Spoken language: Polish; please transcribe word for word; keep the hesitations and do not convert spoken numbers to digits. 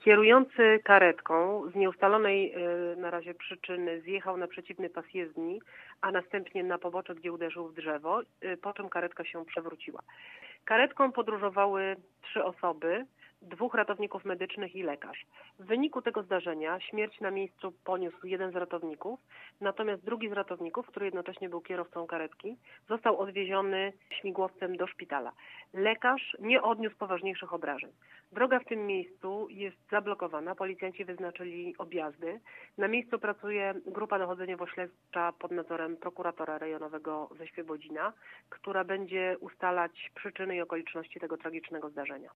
Kierujący karetką z nieustalonej na razie przyczyny zjechał na przeciwny pas jezdni, a następnie na pobocze, gdzie uderzył w drzewo, po czym karetka się przewróciła. Karetką podróżowały trzy osoby, dwóch ratowników medycznych i lekarz. W wyniku tego zdarzenia śmierć na miejscu poniósł jeden z ratowników, natomiast drugi z ratowników, który jednocześnie był kierowcą karetki, został odwieziony śmigłowcem do szpitala. Lekarz nie odniósł poważniejszych obrażeń. Droga w tym miejscu jest zablokowana, policjanci wyznaczyli objazdy. Na miejscu pracuje grupa dochodzeniowo-śledcza pod nadzorem prokuratora rejonowego ze Świebodzina, która będzie ustalać przyczyny i okoliczności tego tragicznego zdarzenia.